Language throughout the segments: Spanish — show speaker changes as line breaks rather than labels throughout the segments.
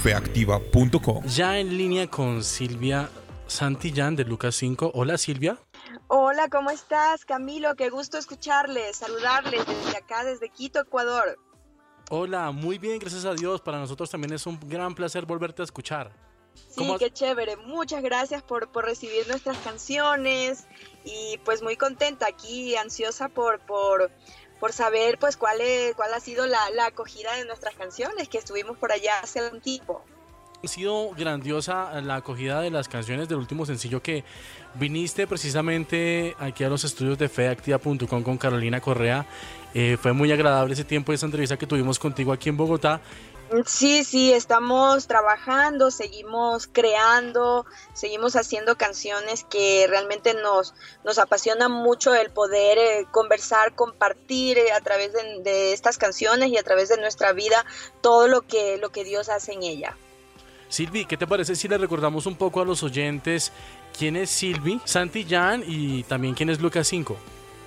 feactiva.com.
Ya en línea con Silvia Santillán de Lucas 5. Hola Silvia.
Hola, ¿cómo estás, Camilo? Qué gusto escucharles, saludarles desde acá, desde Quito, Ecuador.
Hola, muy bien, gracias a Dios. Para nosotros también es un gran placer volverte a escuchar.
Sí, qué chévere. Muchas gracias por recibir nuestras canciones y pues muy contenta aquí, ansiosa por saber pues cuál ha sido la acogida de nuestras canciones, que estuvimos por allá hace un tiempo.
Ha sido grandiosa la acogida de las canciones del último sencillo que viniste precisamente aquí a los estudios de feactiva.com con Carolina Correa. Fue muy agradable ese tiempo de esa entrevista que tuvimos contigo aquí en Bogotá.
Sí, estamos trabajando, seguimos creando, seguimos haciendo canciones que realmente nos apasiona mucho el poder conversar, compartir a través de estas canciones y a través de nuestra vida todo lo que Dios hace en ella.
Silvi, ¿qué te parece si le recordamos un poco a los oyentes quién es Silvi Santillán y también quién es Lucas 5?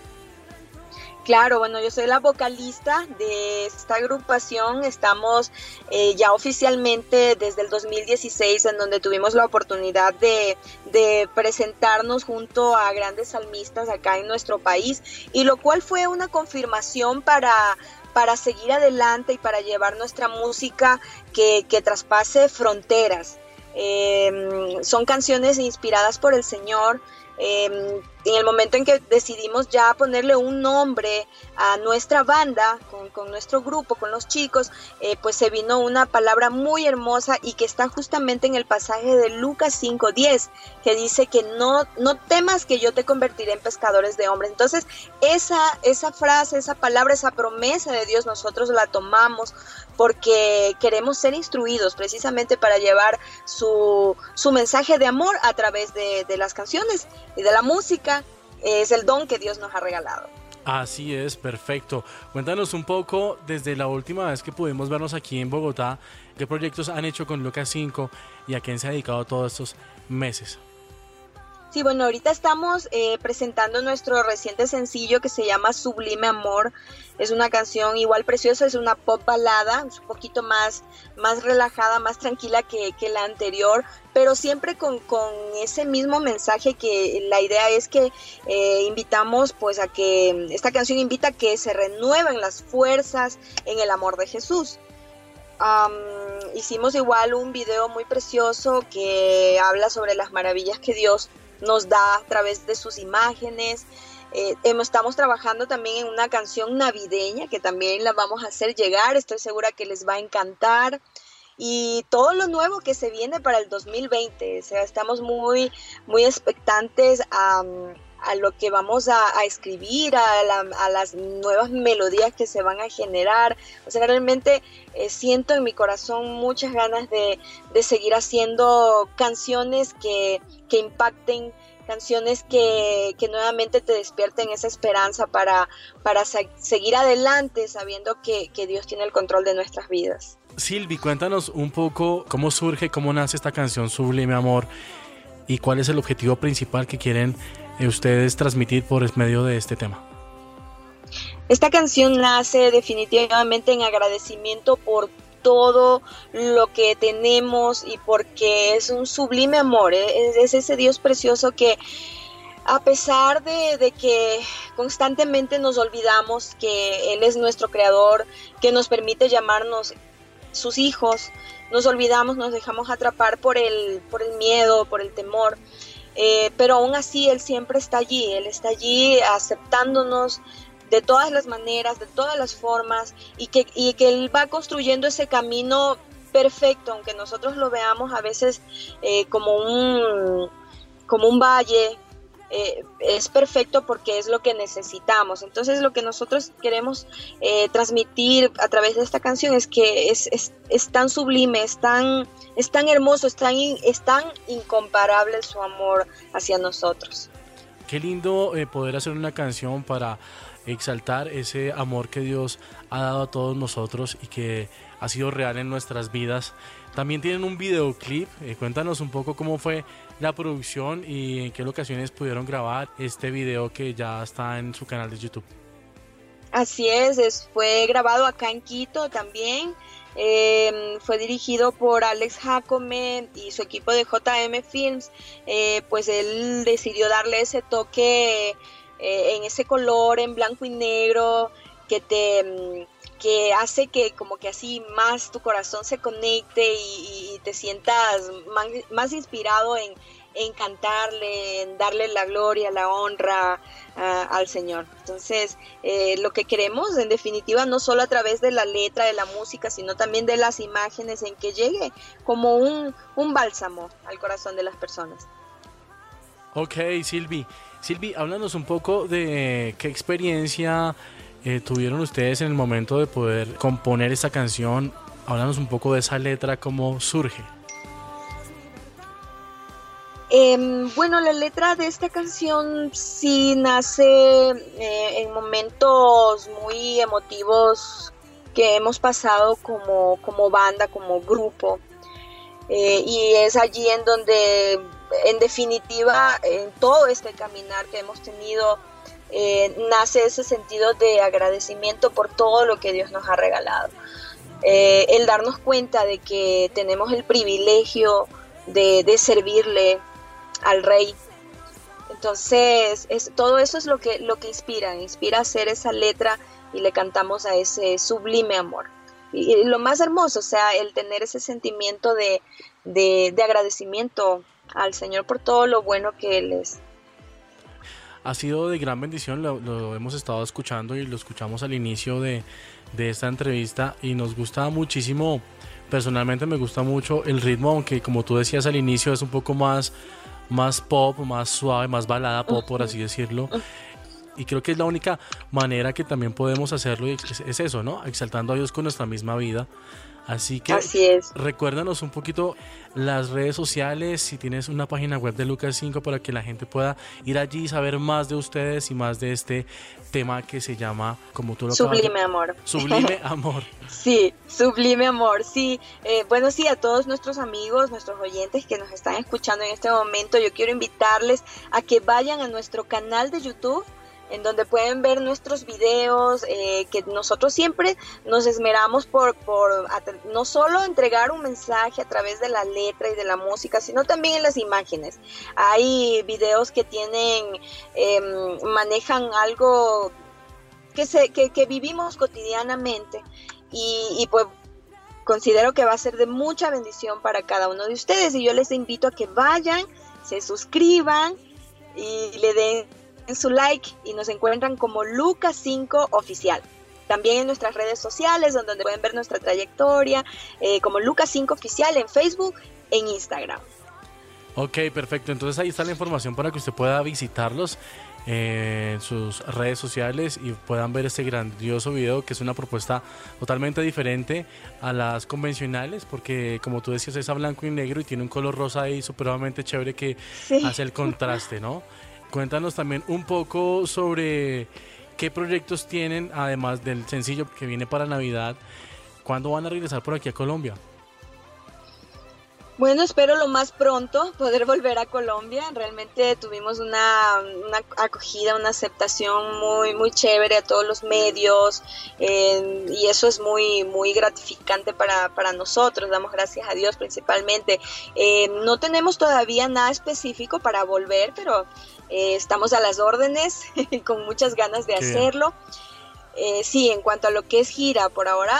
Claro, bueno, yo soy la vocalista de esta agrupación. Estamos ya oficialmente desde el 2016, en donde tuvimos la oportunidad de presentarnos junto a grandes salmistas acá en nuestro país, y lo cual fue una confirmación para seguir adelante y para llevar nuestra música que traspase fronteras. Son canciones inspiradas por el Señor. En el momento en que decidimos ya ponerle un nombre a nuestra banda, con nuestro grupo, con los chicos, pues se vino una palabra muy hermosa y que está justamente en el pasaje de Lucas 5:10, que dice que no temas, que yo te convertiré en pescadores de hombres. Entonces esa frase, esa palabra, esa promesa de Dios, nosotros la tomamos porque queremos ser instruidos precisamente para llevar su mensaje de amor a través de las canciones y de la música. Es el don que Dios nos ha regalado.
Así es, perfecto. Cuéntanos un poco, desde la última vez que pudimos vernos aquí en Bogotá, ¿qué proyectos han hecho con Lucas 5 y a quién se ha dedicado todos estos meses?
Sí, bueno, ahorita estamos presentando nuestro reciente sencillo que se llama Sublime Amor. Es una canción igual preciosa, es una pop balada, un poquito más relajada, más tranquila que la anterior, pero siempre con ese mismo mensaje, que la idea es que invitamos pues a que esta canción invita a que se renueven las fuerzas en el amor de Jesús. Hicimos igual un video muy precioso que habla sobre las maravillas que Dios nos da a través de sus imágenes. Estamos trabajando también en una canción navideña que también la vamos a hacer llegar. Estoy segura que les va a encantar. Y todo lo nuevo que se viene para el 2020. O sea, estamos muy expectantes a lo que vamos a escribir, a las nuevas melodías que se van a generar. O sea, realmente siento en mi corazón muchas ganas de seguir haciendo canciones que impacten, canciones que nuevamente te despierten esa esperanza para seguir adelante, sabiendo que Dios tiene el control de nuestras vidas.
Silvi, cuéntanos un poco cómo surge, cómo nace esta canción Sublime Amor y cuál es el objetivo principal que quieren ustedes transmitir por medio de este tema.
Esta canción nace definitivamente en agradecimiento por todo lo que tenemos y porque es un sublime amor. Es ese Dios precioso que, a pesar de que constantemente nos olvidamos que Él es nuestro creador, que nos permite llamarnos sus hijos, nos olvidamos, nos dejamos atrapar por el miedo, por el temor, pero aún así Él siempre está allí. Él está allí aceptándonos de todas las maneras, de todas las formas, y que Él va construyendo ese camino perfecto, aunque nosotros lo veamos a veces como un valle. Es perfecto porque es lo que necesitamos. Entonces lo que nosotros queremos transmitir a través de esta canción es que es tan sublime, es tan hermoso, es tan incomparable su amor hacia nosotros.
Qué lindo poder hacer una canción para exaltar ese amor que Dios ha dado a todos nosotros y que ha sido real en nuestras vidas. También tienen un videoclip. Cuéntanos un poco cómo fue la producción y en qué locaciones pudieron grabar este video que ya está en su canal de YouTube.
Así es, fue grabado acá en Quito también. Fue dirigido por Alex Jacome y su equipo de JM Films. Pues él decidió darle ese toque en ese color en blanco y negro que hace que como que así más tu corazón se conecte y te sientas más inspirado en cantarle, en darle la gloria, la honra al Señor. Entonces, lo que queremos, en definitiva, no solo a través de la letra, de la música, sino también de las imágenes, en que llegue como un bálsamo al corazón de las personas.
Ok, Silvi, háblanos un poco de qué experiencia tuvieron ustedes en el momento de poder componer esta canción. Háblanos un poco de esa letra, cómo surge.
Bueno, la letra de esta canción sí nace en momentos muy emotivos que hemos pasado como banda, como grupo, y es allí en donde, en definitiva, en todo este caminar que hemos tenido, nace ese sentido de agradecimiento por todo lo que Dios nos ha regalado. El darnos cuenta de que tenemos el privilegio de servirle al Rey. Entonces todo eso es lo que inspira a hacer esa letra, y le cantamos a ese sublime amor. Y lo más hermoso, o sea, el tener ese sentimiento de agradecimiento al Señor por todo lo bueno que Él es.
Ha sido de gran bendición, lo hemos estado escuchando y lo escuchamos al inicio de esta entrevista, y nos gusta muchísimo. Personalmente me gusta mucho el ritmo, aunque como tú decías al inicio es un poco más pop, más suave, más balada pop, por así decirlo. Y creo que es la única manera que también podemos hacerlo, y es eso, ¿no? Exaltando a Dios con nuestra misma vida. Así que recuérdanos un poquito las redes sociales, si tienes una página web de Lucas 5 para que la gente pueda ir allí y saber más de ustedes y más de este tema que se llama, como tú lo
Sublime Amor.
Sublime Amor.
Sí, Sublime Amor, sí. Bueno, sí, a todos nuestros amigos, nuestros oyentes que nos están escuchando en este momento, yo quiero invitarles a que vayan a nuestro canal de YouTube, en donde pueden ver nuestros videos, que nosotros siempre nos esmeramos por no solo entregar un mensaje a través de la letra y de la música, sino también en las imágenes. Hay videos que manejan algo que vivimos cotidianamente, y pues considero que va a ser de mucha bendición para cada uno de ustedes, y yo les invito a que vayan, se suscriban y le den su like, y nos encuentran como Lucas 5 Oficial. También en nuestras redes sociales, donde pueden ver nuestra trayectoria, como Lucas 5 Oficial en Facebook, en Instagram.
Ok, perfecto. Entonces ahí está la información para que usted pueda visitarlos en sus redes sociales y puedan ver este grandioso video, que es una propuesta totalmente diferente a las convencionales, porque como tú decías es a blanco y negro y tiene un color rosa ahí supremamente chévere que hace el contraste, ¿no? Cuéntanos también un poco sobre qué proyectos tienen, además del sencillo que viene para Navidad. ¿Cuándo van a regresar por aquí a Colombia?
Bueno, espero lo más pronto poder volver a Colombia. Realmente tuvimos una acogida, una aceptación muy, muy chévere a todos los medios, y eso es muy, muy gratificante para nosotros. Damos gracias a Dios principalmente. No tenemos todavía nada específico para volver, pero estamos a las órdenes con muchas ganas de hacerlo. Sí, en cuanto a lo que es gira, por ahora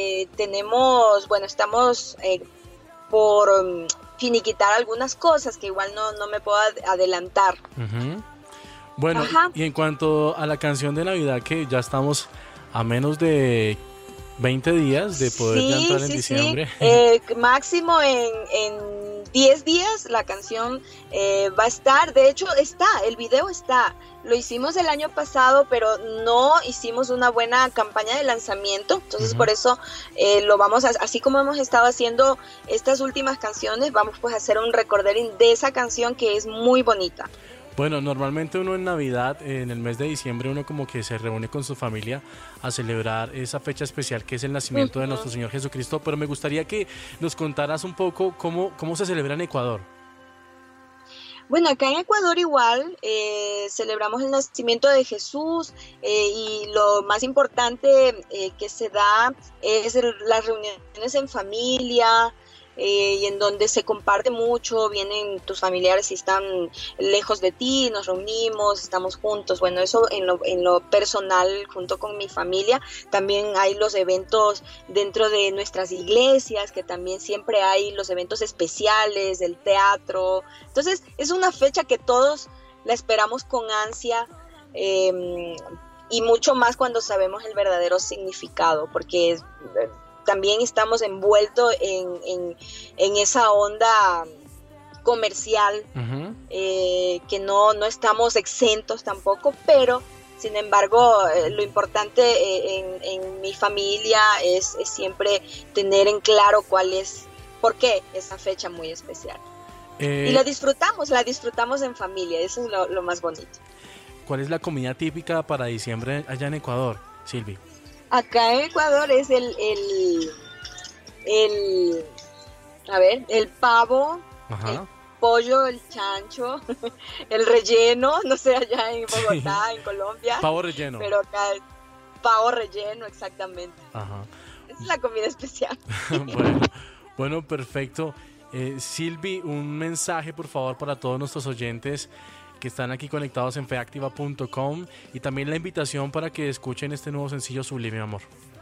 estamos por finiquitar algunas cosas que igual no me puedo adelantar.
Uh-huh. Bueno, y en cuanto a la canción de Navidad, que ya estamos a menos de 20 días de poder ya entrar en diciembre.
Sí. Máximo en 10 días la canción va a estar. De hecho el video está. Lo hicimos el año pasado, pero no hicimos una buena campaña de lanzamiento. Entonces por eso lo vamos a, así como hemos estado haciendo estas últimas canciones, vamos pues a hacer un recordering de esa canción que es muy bonita.
Bueno, normalmente uno en Navidad, en el mes de diciembre, uno como que se reúne con su familia a celebrar esa fecha especial que es el nacimiento de nuestro Señor Jesucristo, pero me gustaría que nos contaras un poco cómo se celebra en Ecuador.
Bueno, acá en Ecuador igual celebramos el nacimiento de Jesús y lo más importante que se da es las reuniones en familia, y en donde se comparte mucho, vienen tus familiares y están lejos de ti, nos reunimos, estamos juntos. Bueno, eso en lo personal, junto con mi familia. También hay los eventos dentro de nuestras iglesias, que también siempre hay los eventos especiales del teatro. Entonces es una fecha que todos la esperamos con ansia, y mucho más cuando sabemos el verdadero significado, porque también estamos envueltos en esa onda comercial,
Uh-huh.
que no estamos exentos tampoco, pero sin embargo lo importante en mi familia es siempre tener en claro por qué esa fecha muy especial. Y la disfrutamos en familia, eso es lo más bonito.
¿Cuál es la comida típica para diciembre allá en Ecuador, Silvi?
Acá en Ecuador es el pavo,
Ajá.
el pollo, el chancho, el relleno, no sé, allá en Bogotá, sí. En Colombia.
Pavo relleno.
Pero acá el pavo relleno, exactamente.
Ajá.
Esa es la comida especial.
Bueno, perfecto. Silvi, un mensaje por favor para todos nuestros oyentes que están aquí conectados en feactiva.com y también la invitación para que escuchen este nuevo sencillo Sublime Amor.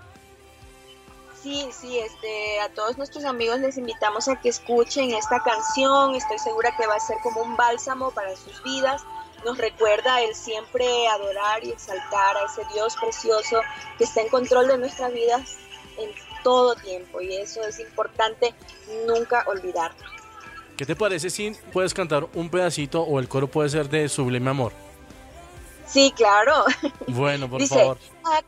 Sí, a todos nuestros amigos les invitamos a que escuchen esta canción. Estoy segura que va a ser como un bálsamo para sus vidas. Nos recuerda el siempre adorar y exaltar a ese Dios precioso que está en control de nuestras vidas en todo tiempo, y eso es importante nunca olvidarlo.
¿Qué te parece si puedes cantar un pedacito o el coro puede ser de Sublime Amor?
Sí, claro.
Bueno, por
Dice,
favor.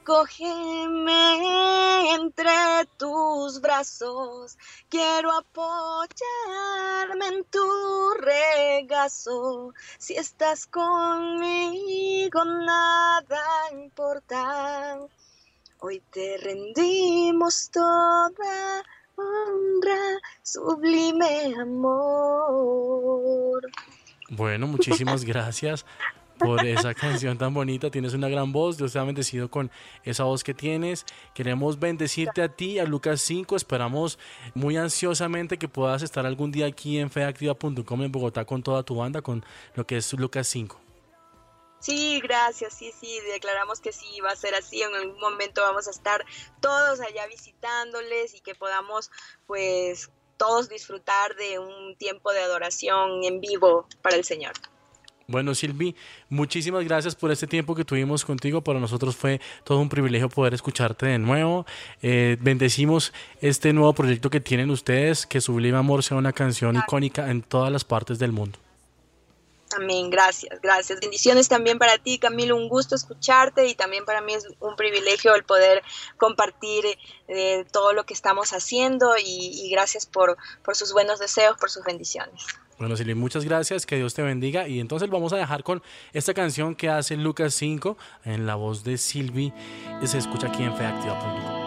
Acógeme entre tus brazos, quiero apoyarme en tu regazo. Si estás conmigo, nada importa. Hoy te rendimos toda honra, sublime amor.
Bueno, muchísimas gracias por esa canción tan bonita. Tienes una gran voz, Dios te ha bendecido con esa voz que tienes. Queremos bendecirte a ti, a Lucas 5. Esperamos muy ansiosamente que puedas estar algún día aquí en feactiva.com en Bogotá con toda tu banda, con lo que es Lucas 5.
Sí, gracias, sí, declaramos que sí, va a ser así, en algún momento vamos a estar todos allá visitándoles y que podamos pues todos disfrutar de un tiempo de adoración en vivo para el Señor.
Bueno, Silvi, muchísimas gracias por este tiempo que tuvimos contigo. Para nosotros fue todo un privilegio poder escucharte de nuevo. Bendecimos este nuevo proyecto que tienen ustedes, que Sublime Amor sea una canción icónica en todas las partes del mundo.
Amén, gracias. Bendiciones también para ti, Camilo, un gusto escucharte, y también para mí es un privilegio el poder compartir todo lo que estamos haciendo, y gracias por sus buenos deseos, por sus bendiciones.
Bueno, Silvi, muchas gracias, que Dios te bendiga, y entonces vamos a dejar con esta canción que hace Lucas 5 en la voz de Silvi, que se escucha aquí en feactiva.com.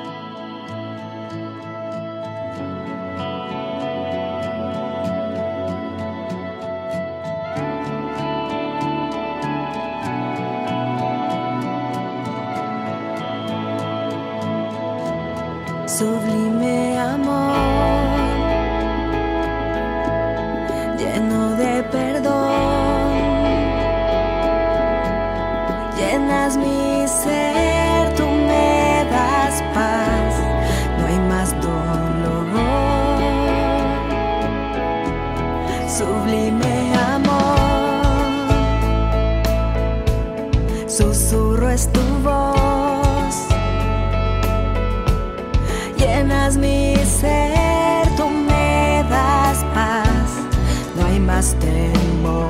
Sublime amor, lleno de perdón, llenas mi ser, tú me das paz, no hay más dolor. Sublime amor, susurro es tu voz, llenas mi ser, tú me das paz, no hay más temor.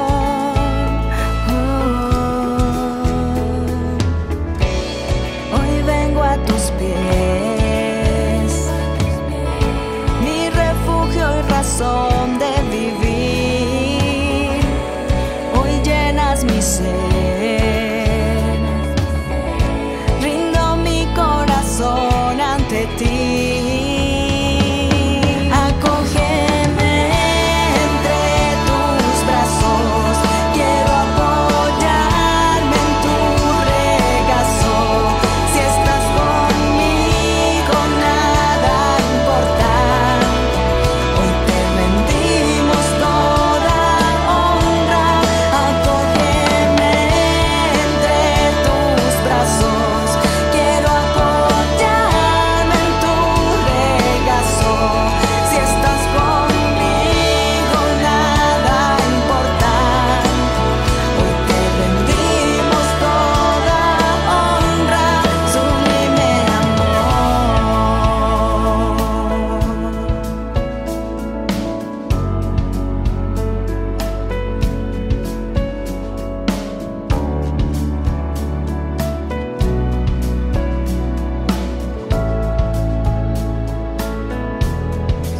Hoy vengo a tus pies, mi refugio y razón de vivir.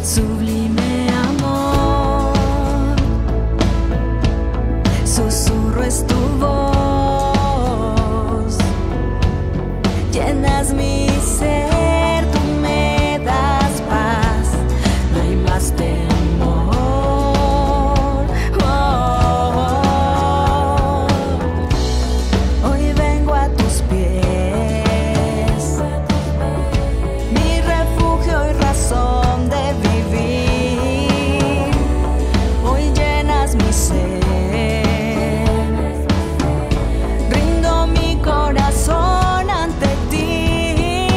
Sublime amor, susurro es tu voz, llenas mi ser, tú me das paz, no hay más temor. Hoy vengo a tus pies, mi refugio y razón de vivir. Hoy llenas mi ser, rindo mi corazón ante ti.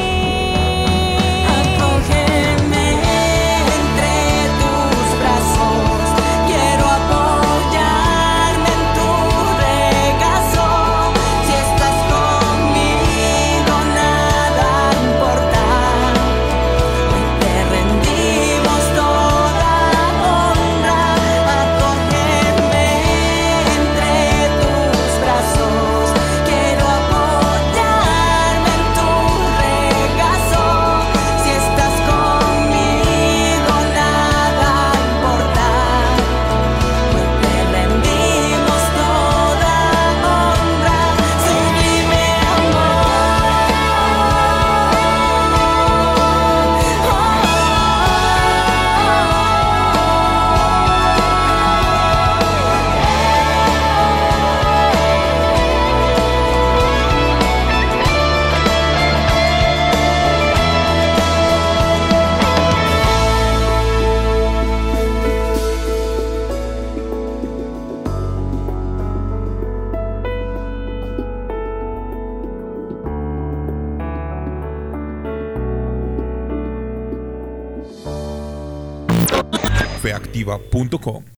Acógeme entre tus brazos, quiero apoyarme en tu regazo. Si estás conmigo nada importa, hoy te rendimos toda honra. Acógeme entre tus brazos, quiero apoyarme en tu regazo. Si estás conmigo nada importa, hoy te rendimos toda honra. Sublime
feactiva.com